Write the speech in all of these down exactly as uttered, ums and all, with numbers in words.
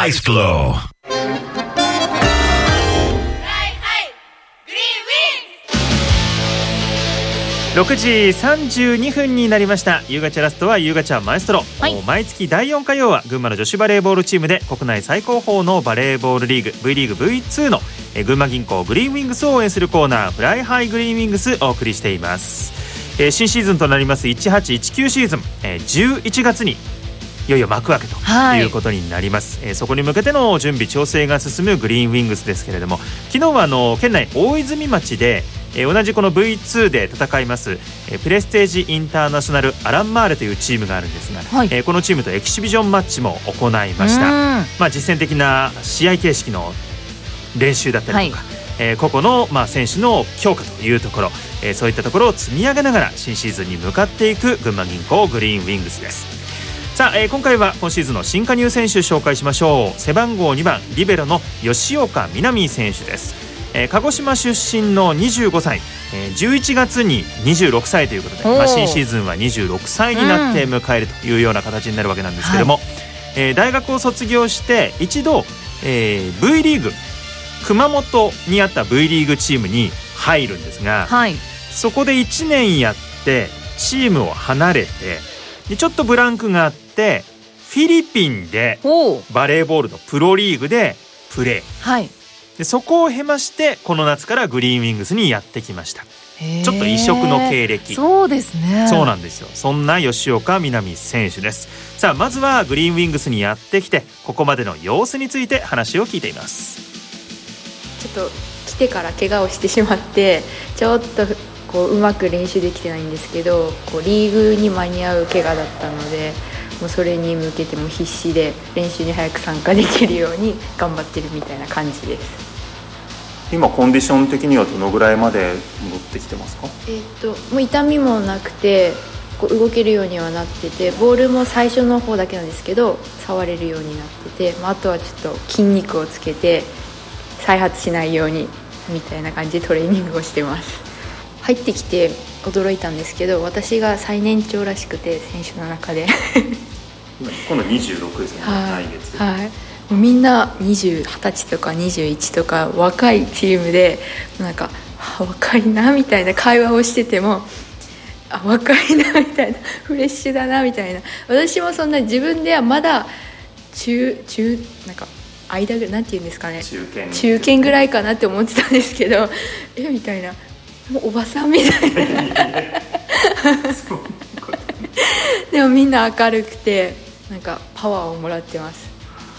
Ice Flow。 ろくじさんじゅうにふんになりました。夕方ラストは夕方マエストロ、はい、毎月だいよん火曜は群馬の女子バレーボールチームで国内最高峰のバレーボールリーグ V リーグ ブイツー のえ群馬銀行グリーンウィングスを応援するコーナーフライハイグリーンウィングスをお送りしています。えー、新シーズンとなりますじゅうはちじゅうきゅうシーズン、えー、じゅういちがつにいよいよ幕開けということになります。はい、えー、そこに向けての準備調整が進むグリーンウィングスですけれども、昨日はあの県内大泉町でえー、同じこの ブイツー で戦います、えー、プレステージインターナショナルアランマーレというチームがあるんですが、はい、えー、このチームとエキシビジョンマッチも行いました。まあ、実践的な試合形式の練習だったりとか、はい、えー、個々の、まあ、選手の強化というところ、えー、そういったところを積み上げながら新シーズンに向かっていく群馬銀行グリーンウィングスです。さあ、えー、今回は今シーズンの新加入選手紹介しましょう。背番号にばんリベロの吉岡みなみ選手です。えー、鹿児島出身のにじゅうごさい、えー、じゅういちがつににじゅうろくさいということで、まあ、新シーズンはにじゅうろくさいになって迎えるというような形になるわけなんですけども、はい、えー、大学を卒業して一度、えー、V リーグ熊本にあった V リーグチームに入るんですが、はい、そこでいちねんやってチームを離れてでちょっとブランクがあってフィリピンでバレーボールのプロリーグでプレー、はい、でそこを経ましてこの夏からグリーンウィングスにやってきました。ちょっと異色の経歴。 そうですね。 そうなんですよ。そんな吉岡みなみ選手です。さあ、まずはグリーンウィングスにやってきてここまでの様子について話を聞いています。 ちょっと来てから怪我をしてしまってちょっとこううまく練習できてないんですけど、こうリーグに間に合う怪我だったのでもうそれに向けても必死で練習に早く参加できるように頑張ってるみたいな感じです。 今コンディション的にはどのぐらいまで戻ってきてますか？ えー、っともう痛みもなくてこう動けるようにはなってて、ボールも最初の方だけなんですけど触れるようになってて、まあ、あとはちょっと筋肉をつけて再発しないようにみたいな感じでトレーニングをしてます。入ってきて驚いたんですけど、私が最年長らしくて選手の中で今度にじゅうろくですね、 はい、 来月、 はい、みんなにじゅう、はたちとかにじゅういちとか若いチームでなんか若いなみたいな会話をしててもあ若いなみたいなフレッシュだなみたいな、私もそんな自分ではまだ中中なんか間ぐなんていうんですかね、 中堅中堅ぐらいかなって思ってたんですけどえみたいなもうおばさんみたいなでもみんな明るくてなんかパワーをもらってます。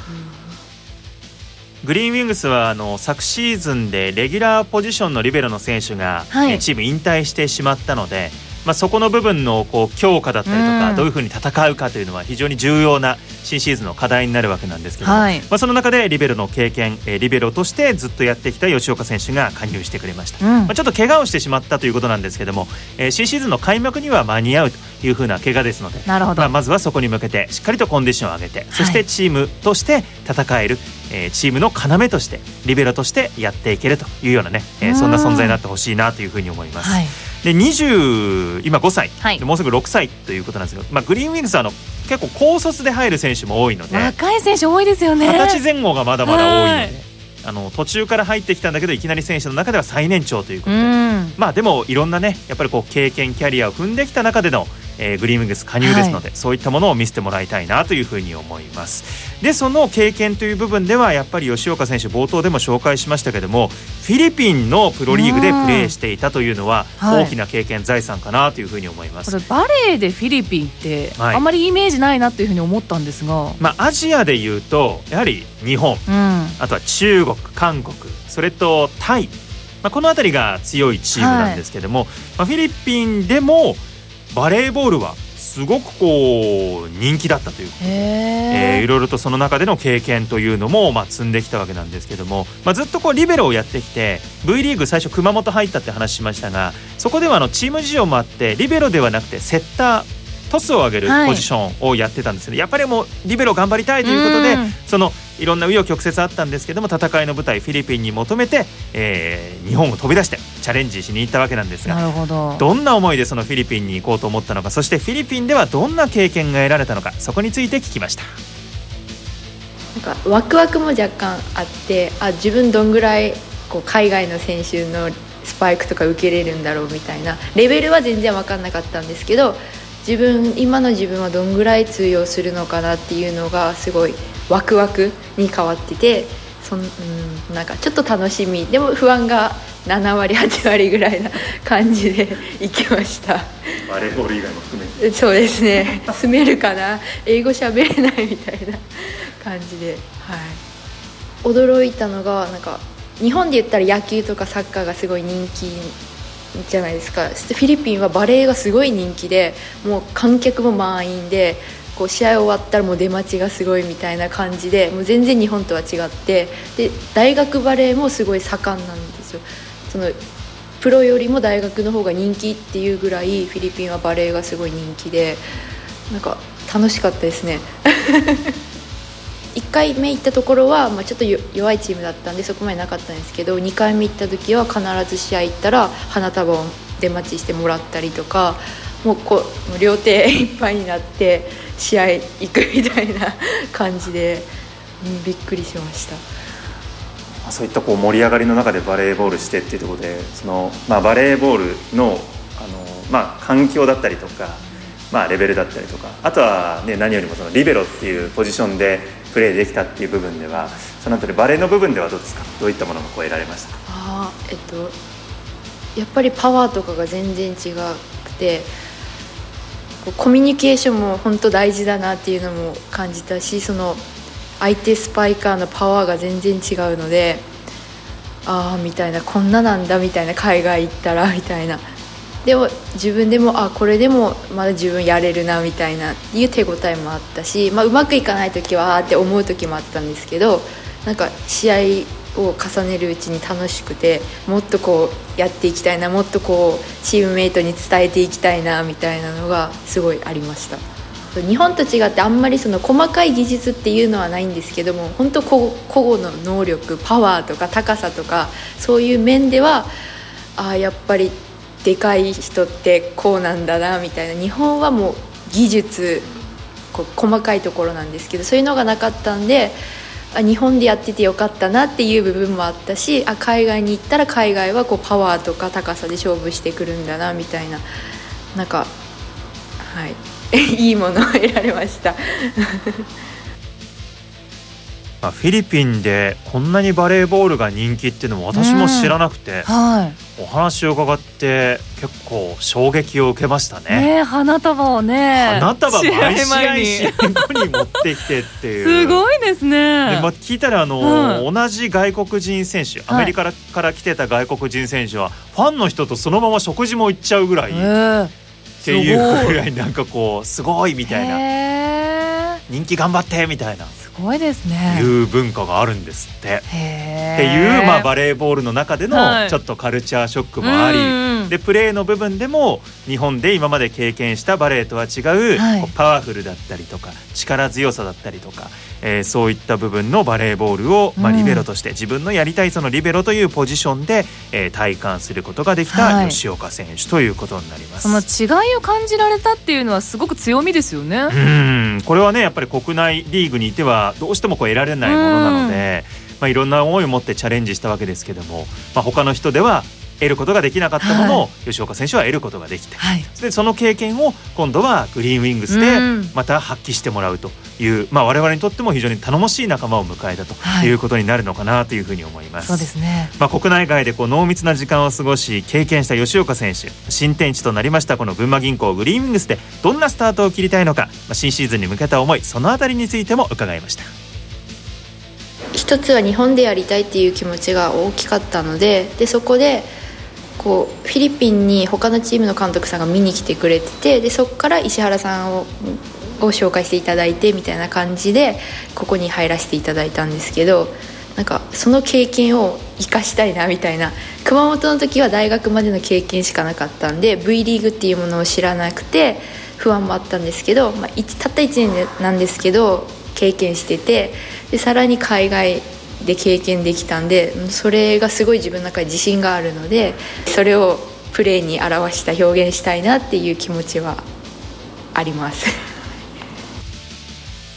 グリーンウィングスはあの昨シーズンでレギュラーポジションのリベロの選手が、はい、チーム引退してしまったので、まあ、そこの部分のこう強化だったりとか、うん、どういうふうに戦うかというのは非常に重要な新シーズンの課題になるわけなんですけども、はい、まあ、その中でリベロの経験、えー、リベロとしてずっとやってきた吉岡選手が加入してくれました。うん、まあ、ちょっと怪我をしてしまったということなんですけども、えー、新シーズンの開幕には間に合うというふうな怪我ですので、 なるほど、 まあ、まずはそこに向けてしっかりとコンディションを上げて、そしてチームとして戦える、えー、チームの要としてリベロとしてやっていけるというようなね、えー、そんな存在になってほしいなというふうに思います。はい、でにじゅう今ごさい、はい、もうすぐろくさいということなんですけど、まあ、グリーンウィングスはあの結構高卒で入る選手も多いので、 若い選手多いですよね。 はたち前後がまだまだ多いので、あの途中から入ってきたんだけどいきなり選手の中では最年長ということで、まあでもいろんなねやっぱりこう経験キャリアを踏んできた中での、えー、グリーンウィングス加入ですので、はい、そういったものを見せてもらいたいなというふうに思います。でその経験という部分ではやっぱり吉岡選手冒頭でも紹介しましたけども、フィリピンのプロリーグでプレーしていたというのは大きな経験、はい、財産かなというふうに思います。 これバレーでフィリピンってあまりイメージないなというふうに思ったんですが、はい、 まあ、アジアでいうとやはり日本、うん、あとは中国、韓国、それとタイ、まあ、この辺りが強いチームなんですけども、はい、まあ、フィリピンでもバレーボールはすごくこう人気だったということで、えー、いろいろとその中での経験というのもまあ積んできたわけなんですけども、まあ、ずっとこうリベロをやってきて V リーグ最初熊本入ったって話しましたが、そこではあのチーム事情もあってリベロではなくてセッタートスを上げるポジションをやってたんですけど、はい、やっぱりもうリベロ頑張りたいということで、そのいろんな紆余曲折あったんですけども戦いの舞台フィリピンに求めて、えー、日本を飛び出してチャレンジしに行ったわけなんですが、 なるほど、 どんな思いでそのフィリピンに行こうと思ったのか、そしてフィリピンではどんな経験が得られたのか、そこについて聞きました。 なんかワクワクも若干あって、あ自分どんぐらいこう海外の選手のスパイクとか受けれるんだろうみたいなレベルは全然分かんなかったんですけど、自分今の自分はどんぐらい通用するのかなっていうのがすごいワクワクに変わってて、そん、うん、なんかちょっと楽しみでも不安がななわりはちわりぐらいな感じで行きました。 バレーボール以外も含めて。 そうですね住めるかな、英語喋れないみたいな感じで、はい、驚いたのがなんか日本で言ったら野球とかサッカーがすごい人気じゃないですか。フィリピンはバレーがすごい人気で、もう観客も満員で、こう試合終わったらもう出待ちがすごいみたいな感じで、もう全然日本とは違って、で大学バレーもすごい盛んなんですよ。そのプロよりも大学の方が人気っていうぐらいフィリピンはバレーがすごい人気で、なんか楽しかったですねいっかいめ行ったところは、まあ、ちょっと弱いチームだったんでそこまでなかったんですけど、にかいめ行った時は必ず試合行ったら花束を出待ちしてもらったりとか、もうこう両手いっぱいになって試合行くみたいな感じで、うん、びっくりしました。 そういったこう盛り上がりの中でバレーボールしてっていうところで、その、まあ、バレーボール の, あの、まあ、環境だったりとか、まあ、レベルだったりとか、あとは、ね、何よりもそのリベロっていうポジションでプレーできたっていう部分では、そのあたりバレーの部分ではどうですか？どういったものがこう得られましたか？ あ、えっと、やっぱりパワーとかが全然違くて、コミュニケーションも本当大事だなっていうのも感じたし、その相手スパイカーのパワーが全然違うので、ああみたいな、こんななんだみたいな、海外行ったらみたいな、でも自分でもあこれでもまだ自分やれるなみたいないう手応えもあったし、まあ、うまくいかない時はあーって思う時もあったんですけど、なんか試合を重ねるうちに楽しくて、もっとこうやっていきたいな、もっとこうチームメイトに伝えていきたいなみたいなのがすごいありました。日本と違ってあんまりその細かい技術っていうのはないんですけども、本当個々の能力、パワーとか高さとかそういう面では、あやっぱりでかい人ってこうなんだなみたいな。日本はもう技術こう細かいところなんですけど、そういうのがなかったんで、あ日本でやっててよかったなっていう部分もあったし、あ海外に行ったら海外はこうパワーとか高さで勝負してくるんだなみたいな、なんかはいいいものを得られましたフィリピンでこんなにバレーボールが人気っていうのも私も知らなくて、 はい、 お話を伺って結構衝撃を受けましたね。 ね、花束をね、 花束毎試合試合後に持ってきてっていうすごいですね。 で、まあ、聞いたらあの、うん、同じ外国人選手、アメリカから、はい、から来てた外国人選手はファンの人とそのまま食事も行っちゃうぐらい、えー、っていうぐらいなんかこうすごいみたいな、人気頑張ってみたいな、 すごいですね、 いう文化があるんですって。っていう、まあ、バレーボールの中でのちょっとカルチャーショックもあり、はい、でプレーの部分でも日本で今まで経験したバレーとは違う、はい、こうパワフルだったりとか力強さだったりとか、えー、そういった部分のバレーボールを、まあ、リベロとして、うん、自分のやりたいそのリベロというポジションで、えー、体感することができた吉岡選手ということになります、 はい、その違いを感じられたっていうのはすごく強みですよね。 うん、これはねやっぱり国内リーグにいてはどうしてもこう得られないものなので、まあ、いろんな思いを持ってチャレンジしたわけですけども、まあ、他の人では得ることができなかったものを、はい、吉岡選手は得ることができて、はい、でその経験を今度はグリーンウィングスでまた発揮してもらうという、まあ、我々にとっても非常に頼もしい仲間を迎えたということになるのかなというふうに思います、 はい、そうですね。 まあ、国内外でこう濃密な時間を過ごし経験した吉岡選手、新天地となりましたこの群馬銀行グリーンウィングスでどんなスタートを切りたいのか、まあ、新シーズンに向けた思い、そのあたりについても伺いました。 一つは日本でやりたいっていう気持ちが大きかったので、でそこでこうフィリピンに他のチームの監督さんが見に来てくれてて、でそこから石原さんをご紹介していただいてみたいな感じでここに入らせていただいたんですけど、なんかその経験を生かしたいなみたいな。熊本の時は大学までの経験しかなかったんで V リーグっていうものを知らなくて不安もあったんですけど、まあ、たったいちねんなんですけど経験してて、でさらに海外で経験できたんで、それがすごい自分の中で自信があるので、それをプレーに表した表現したいなっていう気持ちはあります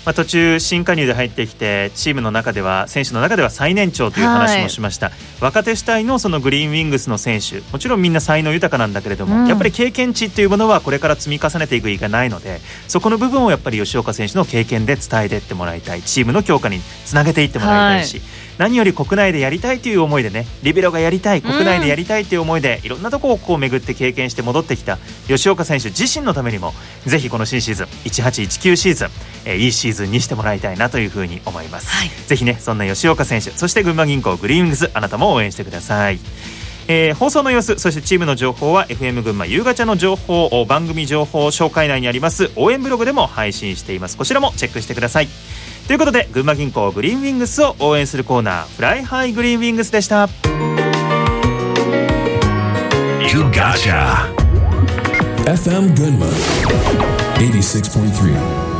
まあ、途中新加入で入ってきてチームの中では選手の中では最年長という話もしました、はい、若手主体 の, そのグリーンウィングスの選手もちろんみんな才能豊かなんだけれども、うん、やっぱり経験値というものはこれから積み重ねていく以外ないのでそこの部分をやっぱり吉岡選手の経験で伝えていってもらいたいチームの強化につなげていってもらいたいし、はい、何より国内でやりたいという思いでねリベロがやりたい国内でやりたいという思いで、うん、いろんなところをこう巡って経験して戻ってきた吉岡選手自身のためにもぜひこの新シーズンじゅうはちじゅうきゅうシーズン、えー、いいシーズンにしてもらいたいなというふうに思います、はい、ぜひねそんな吉岡選手そして群馬銀行グリーンウィングスあなたも応援してください。えー、放送の様子そしてチームの情報は エフエム 群馬ゆうがちゃの情報番組情報紹介内にあります応援ブログでも配信しています。こちらもチェックしてください。ということで群馬銀行グリーンウィングスを応援するコーナーフライハイグリーンウィングスでした。 You Gotcha エフエム 群馬 はちじゅうろくてんさん